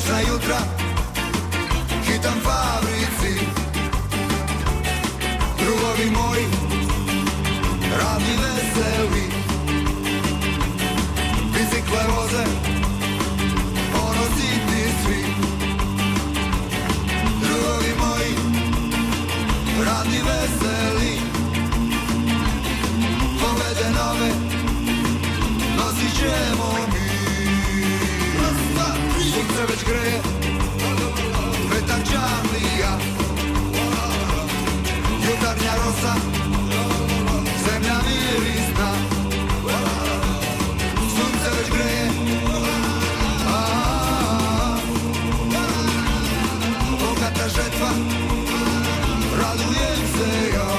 Śliczne jutra hitam fabrici, drugovi moji radni veseli, bicikle voze ponositi svi, drugovi moji radni veseli, pobede nove nosit ćemo mi. Sunce već greje, vetar čamlija, jutarnja rosa, zemlja mirisna. Sunce već greje, bogata žetva, radujem se ja.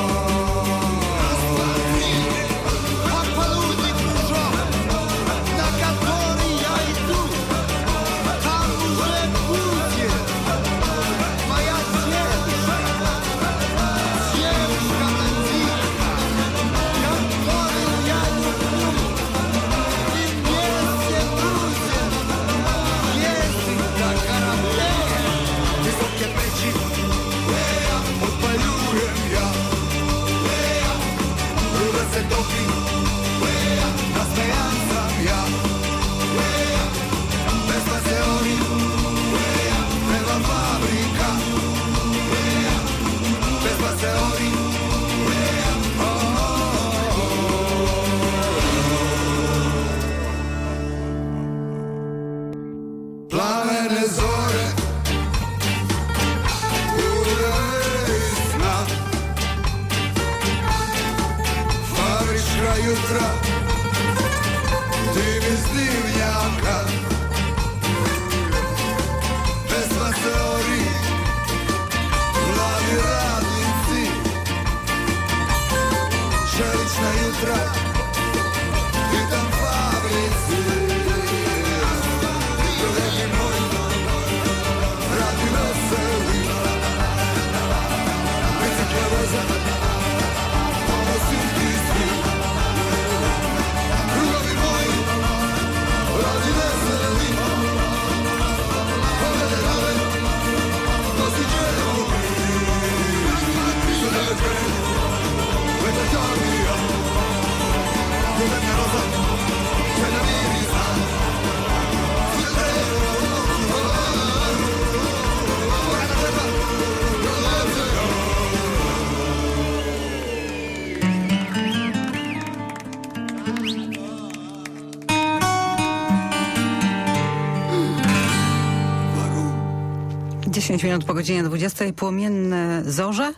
Minut po godzinie 20. Płomienne zorze.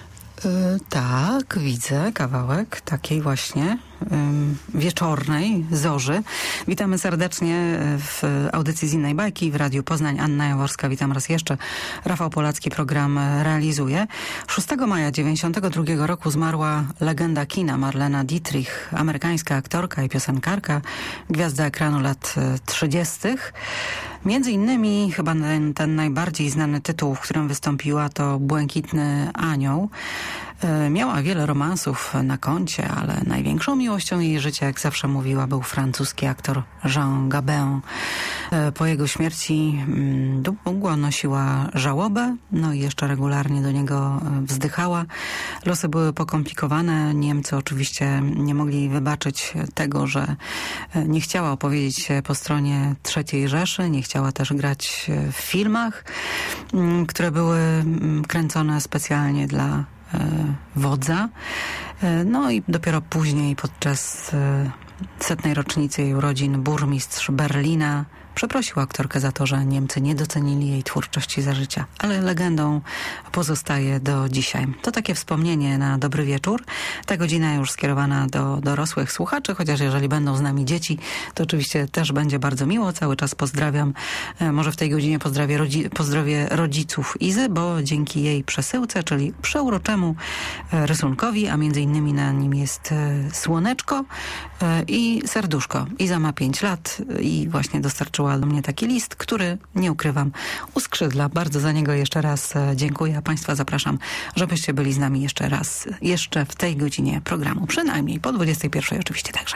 Tak, widzę kawałek takiej właśnie wieczornej zorzy. Witamy serdecznie w audycji z innej bajki w Radiu Poznań. Anna Jaworska, witam raz jeszcze. Rafał Polacki program realizuje. 6 maja 1992 roku zmarła legenda kina Marlena Dietrich, amerykańska aktorka i piosenkarka, gwiazda ekranu lat 30. Między innymi chyba ten najbardziej znany tytuł, w którym wystąpiła, to Błękitny Anioł. Miała wiele romansów na koncie, ale największą miłością jej życia, jak zawsze mówiła, był francuski aktor Jean Gabin. Po jego śmierci długo nosiła żałobę, no i jeszcze regularnie do niego wzdychała. Losy były pokomplikowane. Niemcy oczywiście nie mogli wybaczyć tego, że nie chciała opowiedzieć się po stronie III Rzeszy, nie chciała też grać w filmach, które były kręcone specjalnie dla wodza. No i dopiero później, podczas 100. rocznicy jej urodzin, burmistrz Berlina przeprosił aktorkę za to, że Niemcy nie docenili jej twórczości za życia, ale legendą pozostaje do dzisiaj. To takie wspomnienie na dobry wieczór. Ta godzina już skierowana do dorosłych słuchaczy, chociaż jeżeli będą z nami dzieci, to oczywiście też będzie bardzo miło. Cały czas pozdrawiam. Może w tej godzinie pozdrowię rodziców Izy, bo dzięki jej przesyłce, czyli przeuroczemu rysunkowi, a między innymi na nim jest słoneczko i serduszko. Iza ma 5 lat i właśnie dostarczyła do mnie taki list, który, nie ukrywam, uskrzydla. Bardzo za niego jeszcze raz dziękuję, a Państwa zapraszam, żebyście byli z nami jeszcze raz, jeszcze w tej godzinie programu, przynajmniej po 21 oczywiście także.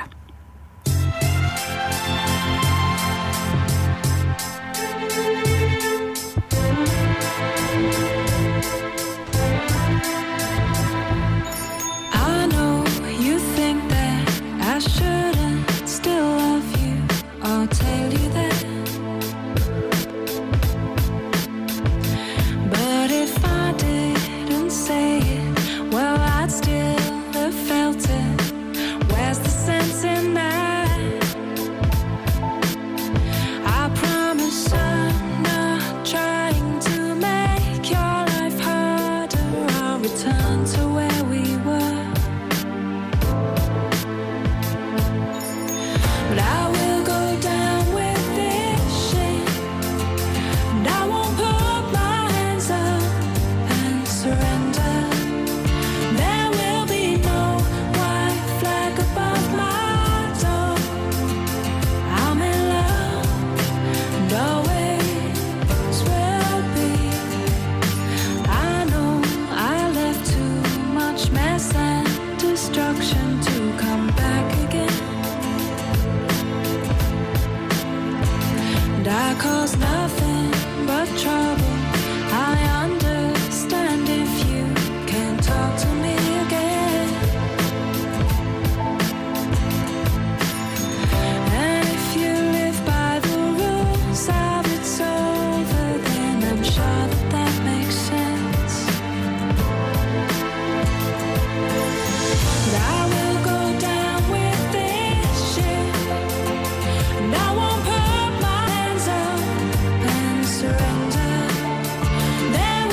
I cause nothing but trouble. I understand if you can't talk to me again. And if you live by the rules of it's over, then I'm sure that that makes sense. But I will go down with this ship, and I won't put my hands up and surrender. There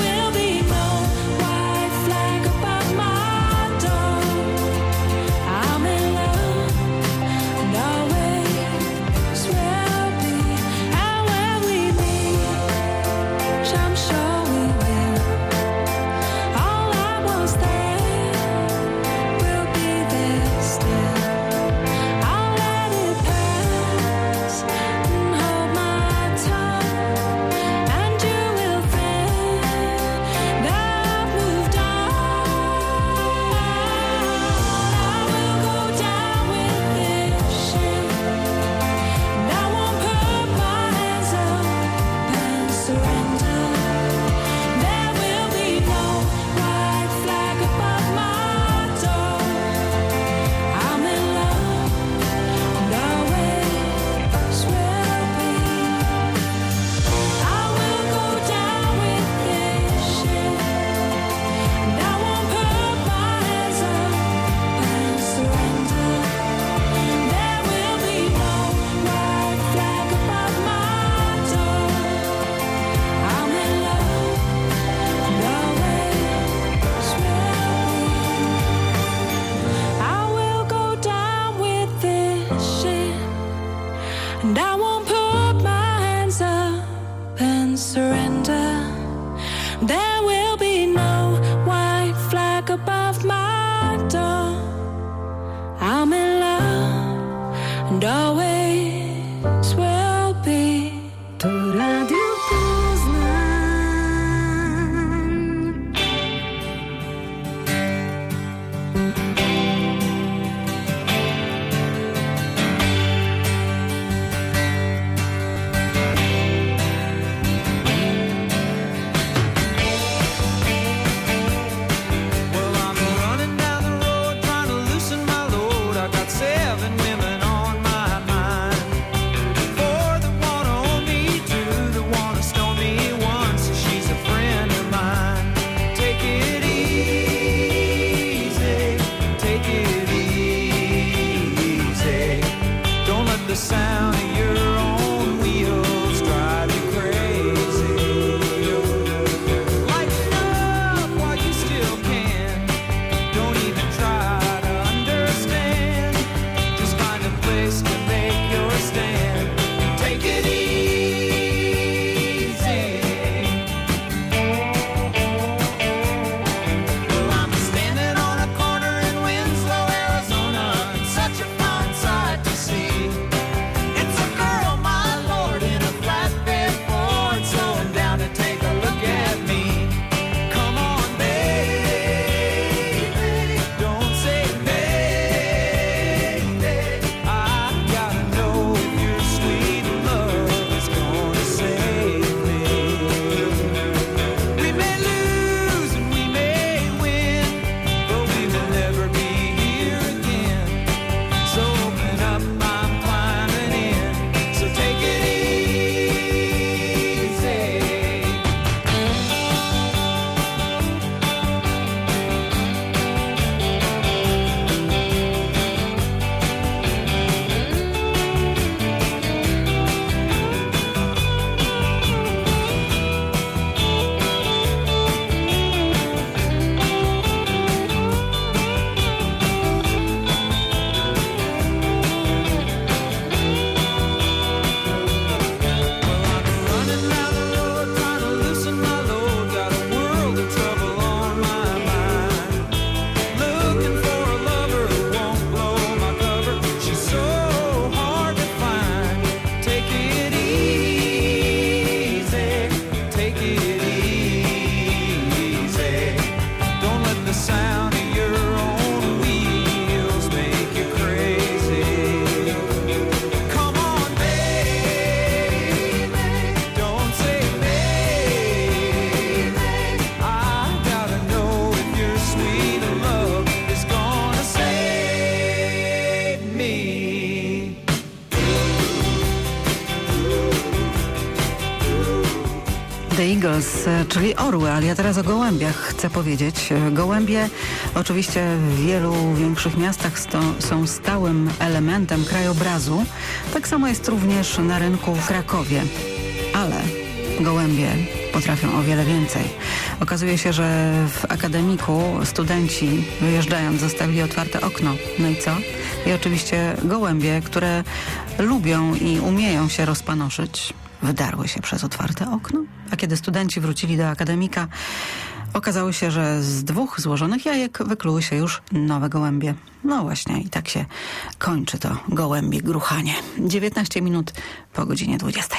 The Eagles, czyli orły, ale ja teraz o gołębiach chcę powiedzieć. Gołębie oczywiście w wielu większych miastach są stałym elementem krajobrazu. Tak samo jest również na rynku w Krakowie. Ale gołębie potrafią o wiele więcej. Okazuje się, że w akademiku studenci wyjeżdżając zostawili otwarte okno. No i co? I oczywiście gołębie, które lubią i umieją się rozpanoszyć, wydarły się przez otwarte okno. A kiedy studenci wrócili do akademika, okazało się, że z 2 złożonych jajek wykluły się już nowe gołębie. No właśnie i tak się kończy to gołębie gruchanie. 19 minut po godzinie 20.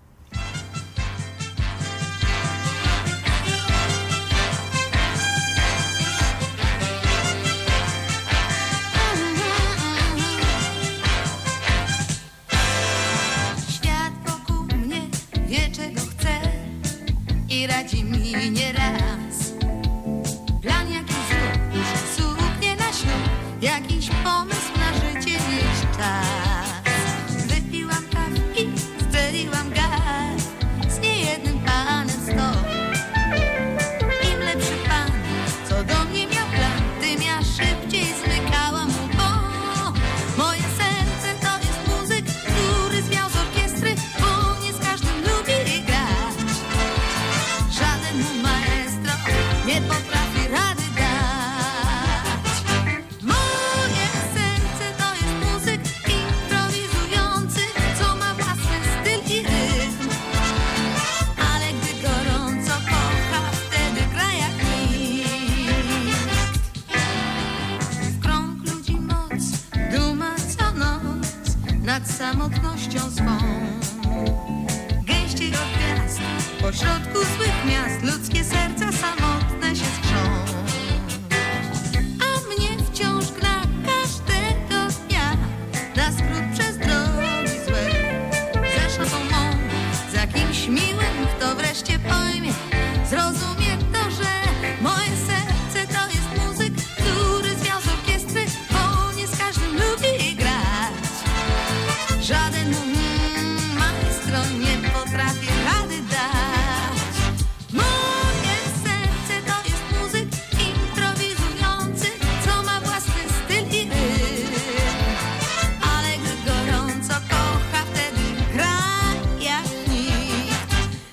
I radzi mi nieraz. Plan jakiś zrób, suknie na ślub, jakiś pomysł na życie niż czas. Wypiłam kawki, strzeliłam gaz, z niejednym panem stop. Im lepszy pan, co do mnie miał plan, tym ja szybciej zmykałam mu, bo moje serce to jest muzyk, który zwiał z orkiestry, bo nie z każdym lubi grać. Żaden mu maestro nie potrafi rady dać. Moje serce to jest muzyk improwizujący, co ma własny styl i rytm. Ale gdy gorąco kocha, wtedy gra jak nikt. W krąg ludzi moc duma co noc nad samotnością swą. Gęściej od gwiazd pośrodku złych miast ludzkie serca samotne się skrzą. A mnie wciąż gra każdego dnia na skrót przez drogi złe. Ze szatą mą, za kimś miłym, kto wreszcie pojmie, zrozumie to, że moje serce to jest muzyk, który zwiał z orkiestry, bo nie z każdym lubi grać. Żaden mu maestro nie potrafi rady dać. Moje serce to jest muzyk improwizujący, co ma własny styl i rytm. Ale gdy gorąco kocha, wtedy gra jak nikt.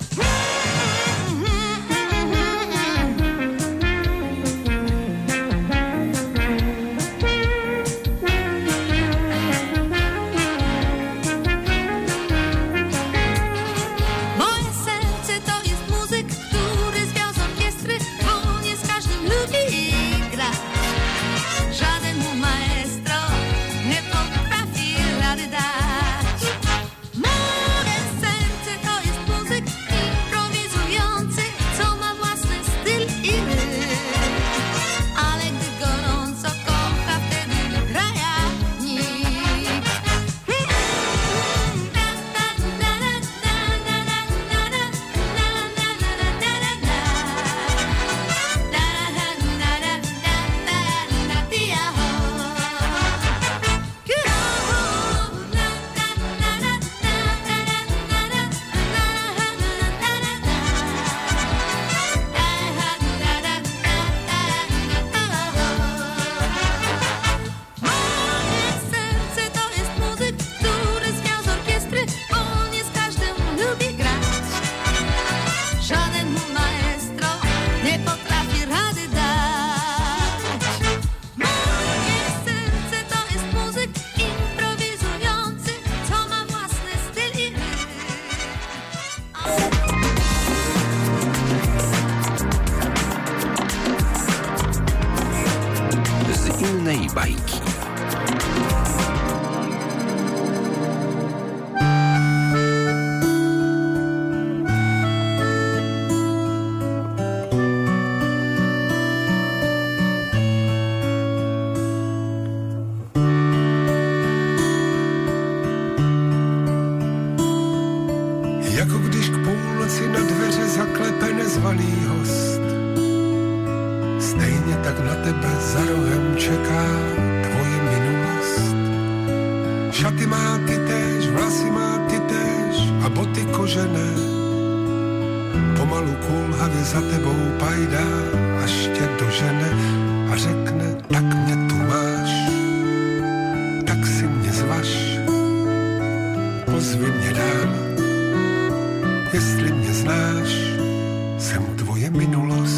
Moje serce to jest muzyk, który zwiał z orkiestry, bo nie z każdym lubi grać. Żaden mu maestro nie potrafi rady dać. Moje serce to jest muzyk improwizujący, co ma własny styl i rytm. Ale gdy gorąco kocha, wtedy gra jak nikt. Moje serce to jest muzyk, który zwiał z orkiestry, bo nie z każdym lubi grać. Żaden mu maestro nie potrafi rady dać. Moje serce to jest muzyk improwizujący, co ma własny styl i rytm. Z innej bajki. Jako když k půlnoci na dveře zaklepe nezvalý host. Stejně tak na tebe za rohem čeká tvoje minulost. Šaty má ty též, vlasy má ty též a boty kožené. Pomalu pomalu kulhavě za tebou pajdá, až tě dožene a řekne, tak mě tu máš, tak si mě zvaž, pozvi mě dál, jestli mě znáš, jsem tvoje minulost.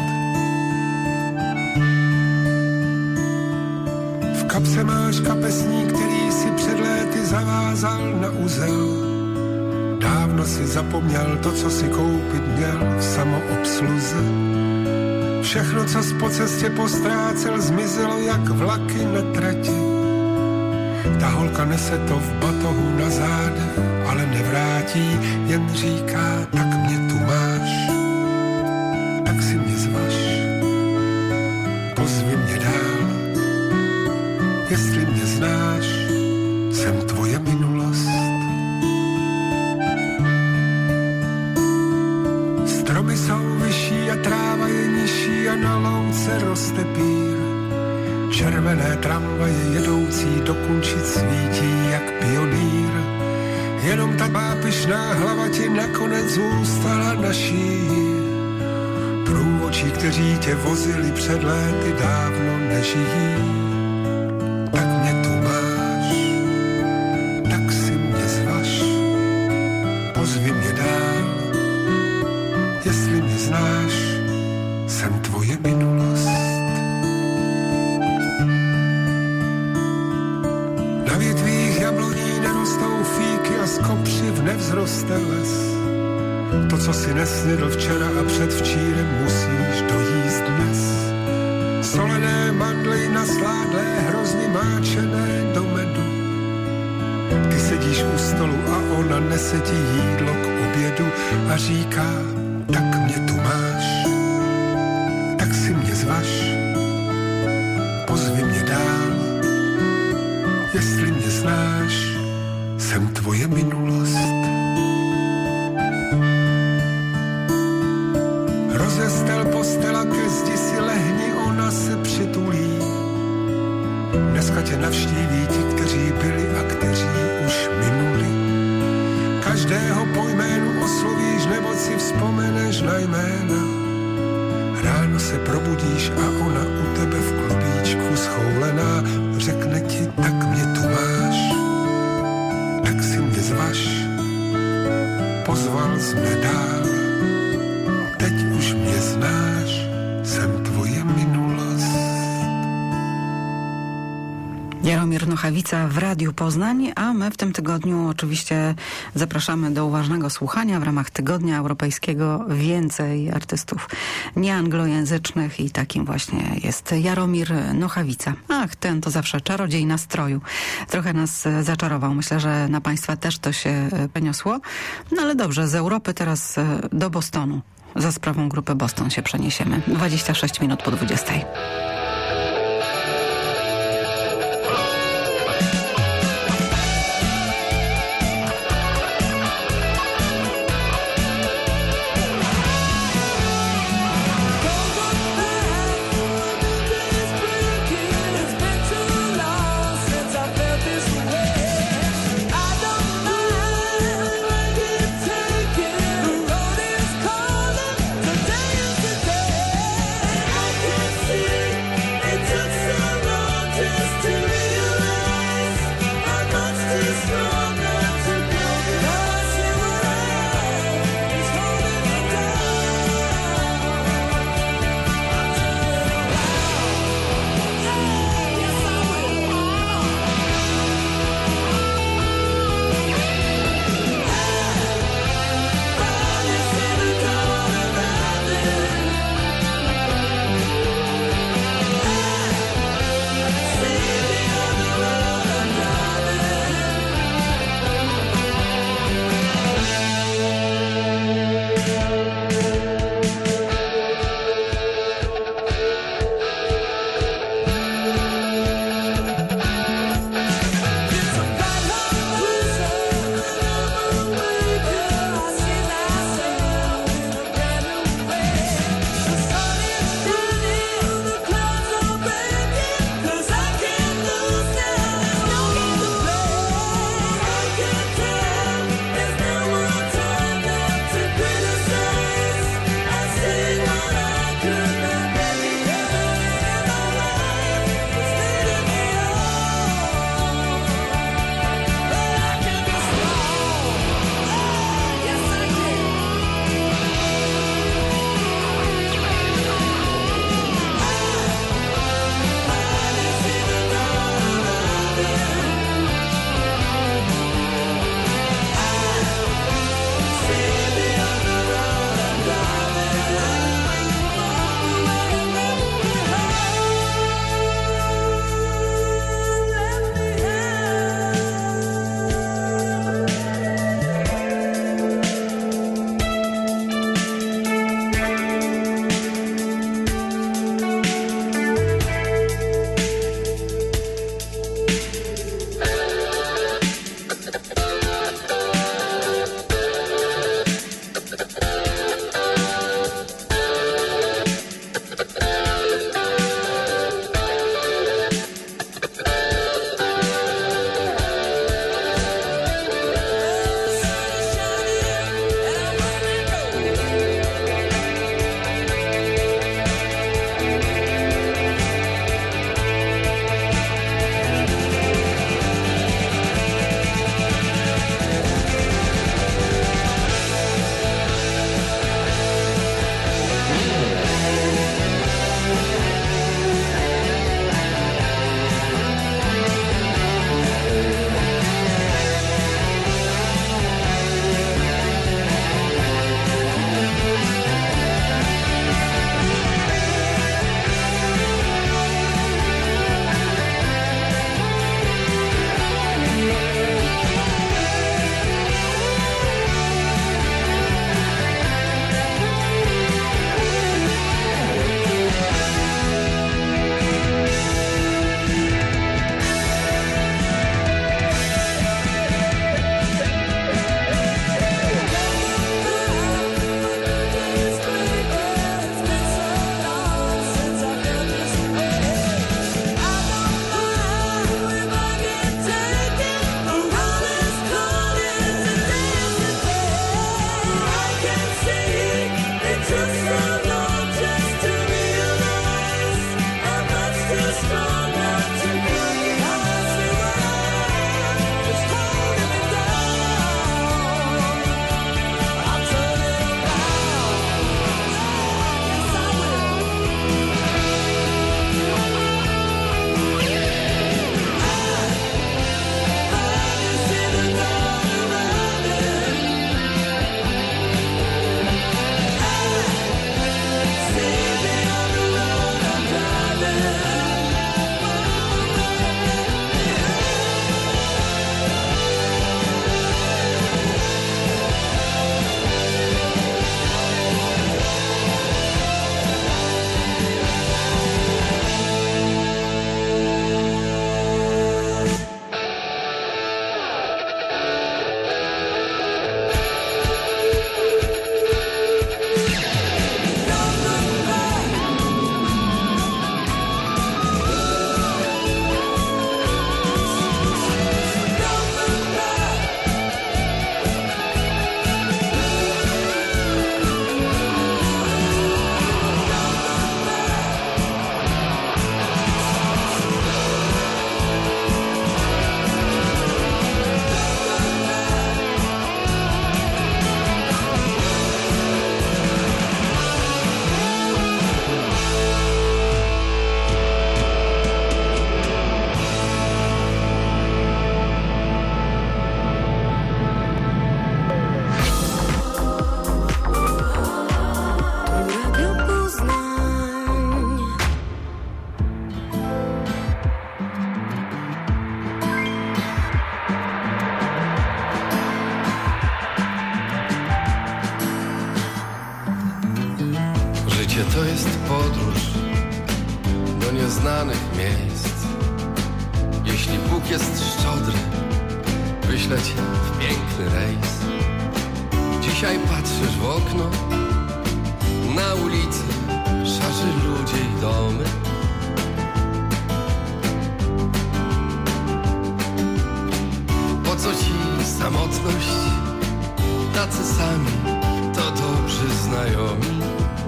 V kapse máš kapesník, který si před léty zavázal na uzel. Dávno si zapomněl to, co si koupit měl v samoobsluze. Všechno, co jsi po cestě postrácel, zmizelo jak vlaky na trati. Ta holka nese to v batohu na zádech, ale nevrátí, jen říká, tak mě tu máš, tak si mě zvaž, pozvi mě dál, jestli mě znáš, jsem tvoje minulost. Stromy jsou vyšší a tráva je nižší a na louce roste pír. Červené tramvaje jedoucí do Kunčic svítí jak pionýr. Jenom ta pápišná hlava ti nakonec zůstala na šíji. Průvočí, kteří tě vozili před léty, dávno nežijí. Tak mě tu máš, tak si mě zvaž, pozvi mě dál, jestli mě znáš, jsem tvoje minulost. Na větvích jabloní nerostou fíky a z kopřiv nevzroste les. To, co si nesnědl včera a předvčírem, musíš dojíst dnes. Solené mandly nasládlé, hrozně máčené do medu. Ty sedíš u stolu a ona nese ti jídlo k obědu a říká, tak mě tu máš, tak si mě zvaž, pozvi mě dál, jestli mě znáš, jsem tvoje minulost. Rozestel postela, ke zdi si lehni, ona se přitulí. Dneska tě navštíví ti, kteří byli a kteří už minuli. Každého po jménu oslovíš, nebo si vzpomeneš na jména. Ráno se probudíš a ona u tebe v klubíčku schoulená řekne ti, tak mě tu máš, tak si mě zvaž, pozval jsi mě dál, teď už mě znáš, jsem tvoje minulost. Jaromir Nochawica w Radiu Poznań, a my w tym tygodniu oczywiście zapraszamy do uważnego słuchania w ramach Tygodnia Europejskiego więcej artystów nieanglojęzycznych i takim właśnie jest Jaromir Nochawica. Ach, ten to zawsze czarodziej nastroju. Trochę nas zaczarował. Myślę, że na Państwa też to się przeniosło. No ale dobrze, z Europy teraz do Bostonu. Za sprawą grupy Boston się przeniesiemy. 26 minut po 20. Today is the day. I can see to jest podróż do nieznanych miejsc. Jeśli Bóg jest szczodry, wyślę cię w piękny rejs. Dzisiaj patrzysz w okno, na ulicy szarzy ludzie i domy. Po co ci samotność? Tacy sami to dobrzy znajomi.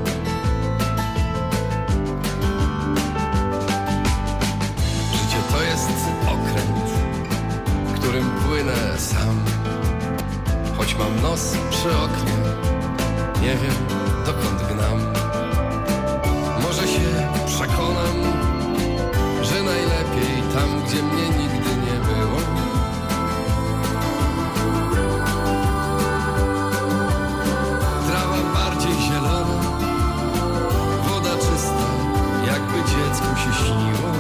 Życie to jest okręt, którym płynę sam. Choć mam nos przy oknie, nie wiem dokąd gnam. Może się przekonam, że najlepiej tam, gdzie mnie nigdy nie było. Trawa bardziej zielona, woda czysta, jakby dziecku się śniło.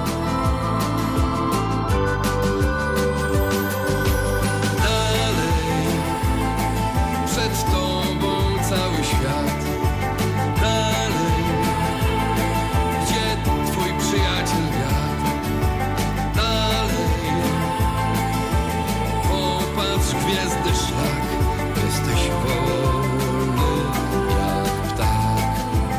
Przed tobą cały świat. Dalej, gdzie twój przyjaciel wiatr. Dalej, popatrz gwiezdny szlak. Jesteś wolny jak ptak.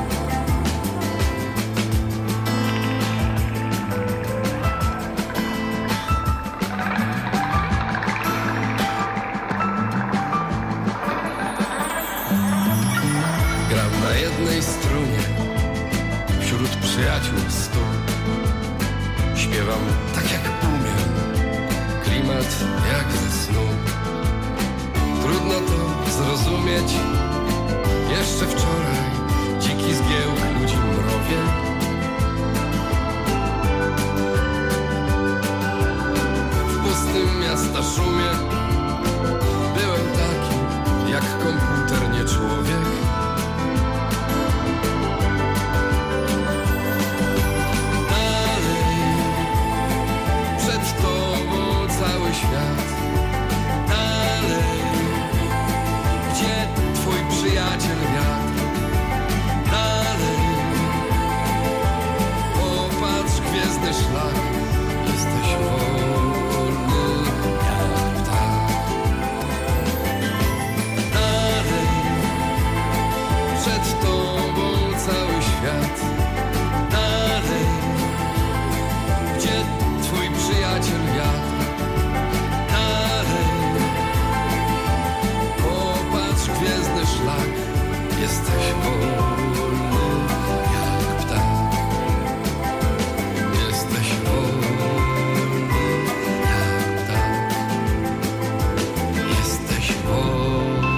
Gram na jednej strunie, wśród przyjaciół stu. Śpiewam tak jak umiem, klimat jak ze snu. Trudno to zrozumieć, jeszcze wczoraj dziki zgiełk ludzi mrowie. W pustym miasta szumie byłem taki jak komputer, nie człowiek. Przed tobą cały świat. Dalej, gdzie twój przyjaciel wiatr. Dalej, popatrz gwiezdny szlak. Jesteś wolny jak ptak. Dalej, przed tobą cały świat. Dalej, gdzie twój przyjaciel wiatr. Dalej, popatrz gwiezdny szlak. Jesteś wolny jak ptak. Jesteś wolny jak ptak. Jesteś wolny.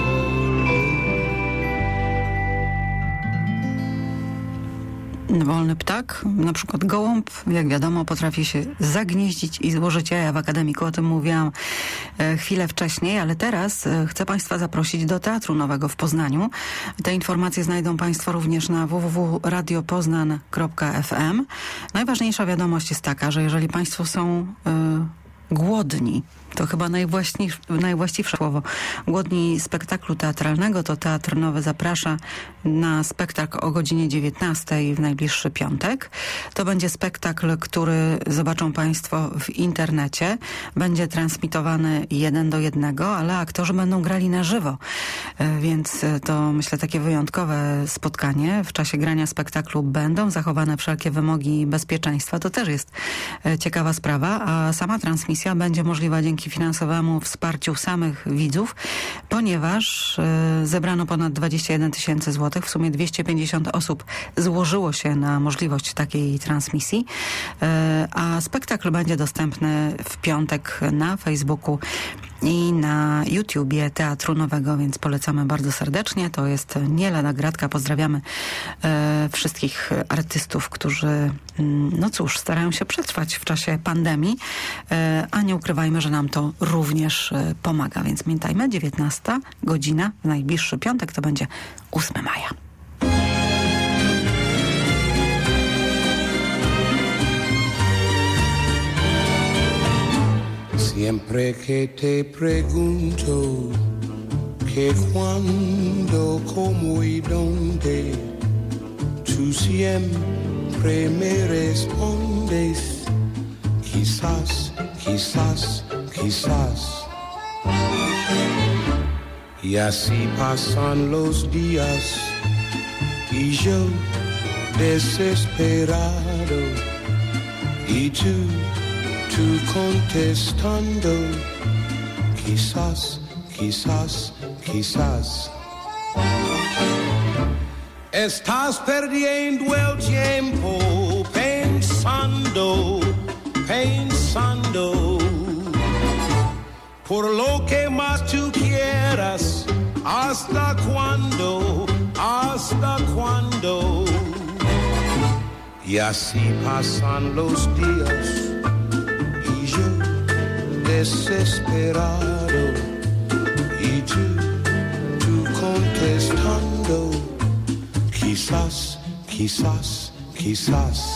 Wolny ptak, na przykład gołąb, jak wiadomo, potrafi się zagnieździć i złożyć jaja w akademiku. O tym mówiłam chwilę wcześniej, ale teraz chcę Państwa zaprosić do Teatru Nowego w Poznaniu. Te informacje znajdą Państwo również na www.radiopoznan.fm. Najważniejsza wiadomość jest taka, że jeżeli Państwo są głodni, to chyba najwłaściwsze słowo, głodni spektaklu teatralnego, to Teatr Nowy zaprasza na spektakl o godzinie 19 w najbliższy piątek. To będzie spektakl, który zobaczą Państwo w internecie. Będzie transmitowany 1:1, ale aktorzy będą grali na żywo. Więc to, myślę, takie wyjątkowe spotkanie. W czasie grania spektaklu będą zachowane wszelkie wymogi bezpieczeństwa. To też jest ciekawa sprawa, a sama transmisja będzie możliwa dzięki finansowemu wsparciu samych widzów, ponieważ zebrano ponad 21 000 złotych. W sumie 250 osób złożyło się na możliwość takiej transmisji, a spektakl będzie dostępny w piątek na Facebooku i na YouTubie Teatru Nowego, więc polecamy bardzo serdecznie. To jest nie lada gratka. Pozdrawiamy wszystkich artystów, którzy, no cóż, starają się przetrwać w czasie pandemii, a nie ukrywajmy, że nam to również pomaga. Więc pamiętajmy, 19 godzina w najbliższy piątek, to będzie 8 maja. Siempre que te pregunto que cuándo, cómo y dónde, tú siempre me respondes, quizás, quizás, quizás. Y así pasan los días y yo desesperado y tú contestando, quizás, quizás, quizás. Estás perdiendo el tiempo pensando, pensando por lo que más tú quieras. ¿Hasta cuándo? ¿Hasta cuándo? Y así pasan los días y yo desesperado y tú contestando, quizás, quizás, quizás.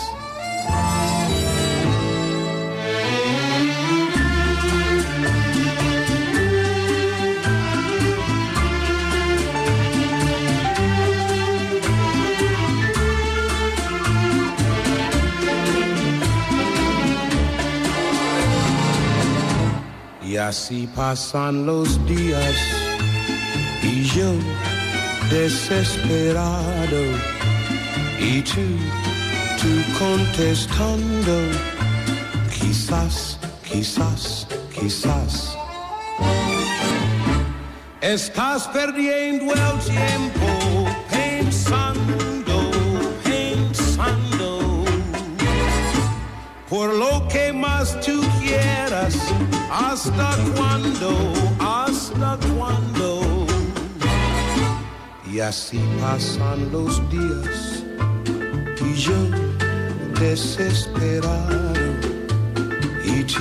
Y así pasan los días y yo desesperado y tú contestando, quizás, quizás, quizás. Estás perdiendo el tiempo pensando, pensando por lo que más tú quieras. ¿Hasta cuándo? ¿Hasta cuándo? Y así pasan los días y yo desesperado y tú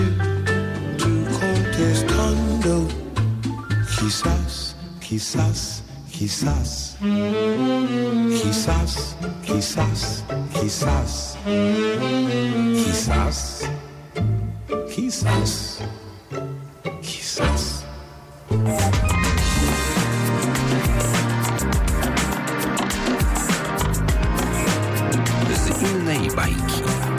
contestando, quizás, quizás, quizás, quizás, quizás, quizás, quizás, quizás. Quizás. Z innej bajki.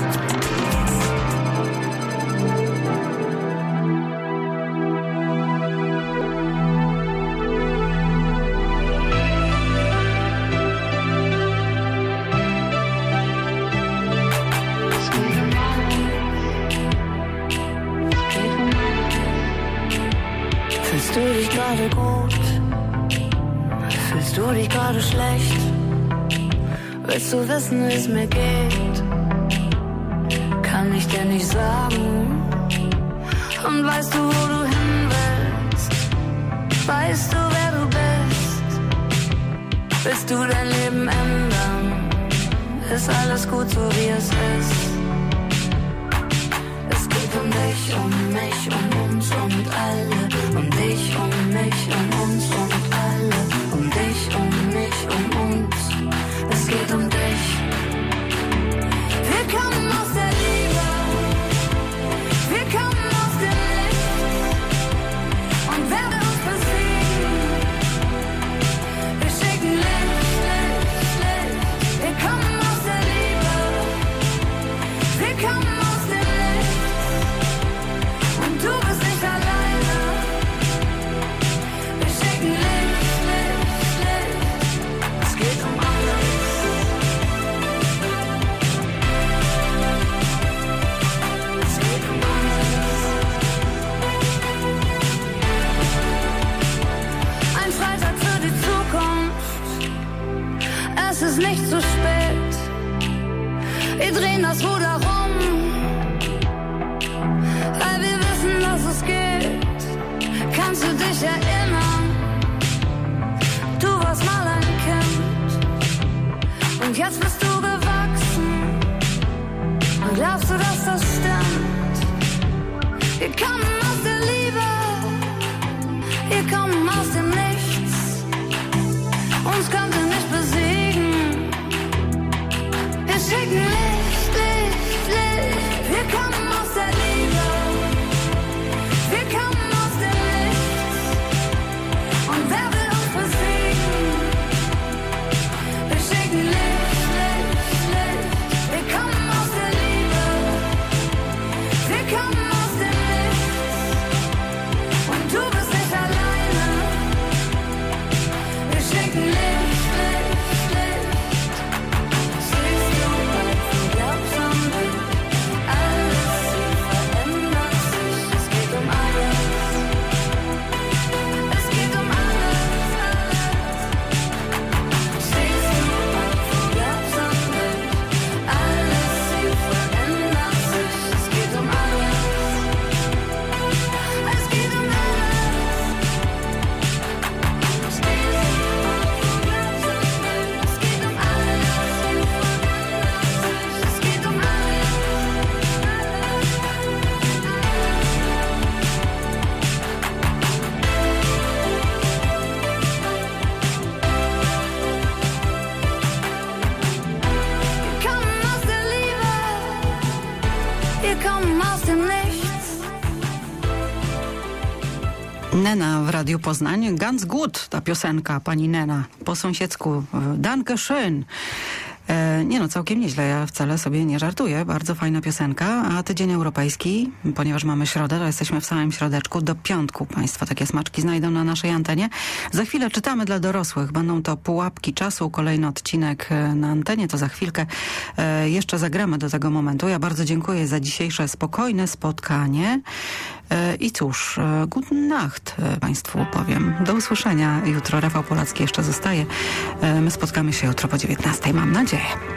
Fühlst du dich gerade gut? Fühlst du dich gerade schlecht? Willst du wissen, wie es mir geht? Kann ich dir nicht sagen. Und weißt du, wo du hin willst? Weißt du, wer du bist? Willst du dein Leben ändern? Ist alles gut, so wie es ist? Es geht um dich, um mich, um uns und alle. Um dich, um mich, um uns und alle. Um dich, um mich, um uns. Es geht um dich. Wir kommen aus der Liebe. Wir kommen aus dem Nichts. Und werden uns besiegen. Wir schicken Licht, Licht, Licht. Wir kommen aus der Liebe. Wir kommen aus dem Nichts. Und du bist nicht alleine. Wir schicken Licht, Licht, Licht. Es geht um alles. Es geht um alles. Ein Freitag für die Zukunft. Es ist nicht zu spät. Wir drehen das Ruder rum. Weil wir wissen, dass es geht. Kannst du dich erinnern? Du warst mal ein Kind. Und jetzt bist du gewachsen. Und glaubst du, dass das stimmt? Wir kommen aus der Liebe. Wir kommen aus dem Nichts. Uns könnt ihr nicht besiegen. Wir schicken Licht, Licht, Licht. Nena w Radiu Poznań. Ganz gut, ta piosenka, pani Nena. Po sąsiedzku. Danke schön. Nie no, całkiem nieźle. Ja wcale sobie nie żartuję. Bardzo fajna piosenka. A tydzień europejski, ponieważ mamy środę, to jesteśmy w samym środeczku. Do piątku Państwo takie smaczki znajdą na naszej antenie. Za chwilę czytamy dla dorosłych. Będą to pułapki czasu. Kolejny odcinek na antenie. To za chwilkę jeszcze zagramy do tego momentu. Ja bardzo dziękuję za dzisiejsze spokojne spotkanie. I cóż, guten Nacht Państwu powiem. Do usłyszenia jutro. Rafał Polacki jeszcze zostaje. My spotkamy się jutro po 19:00, mam nadzieję.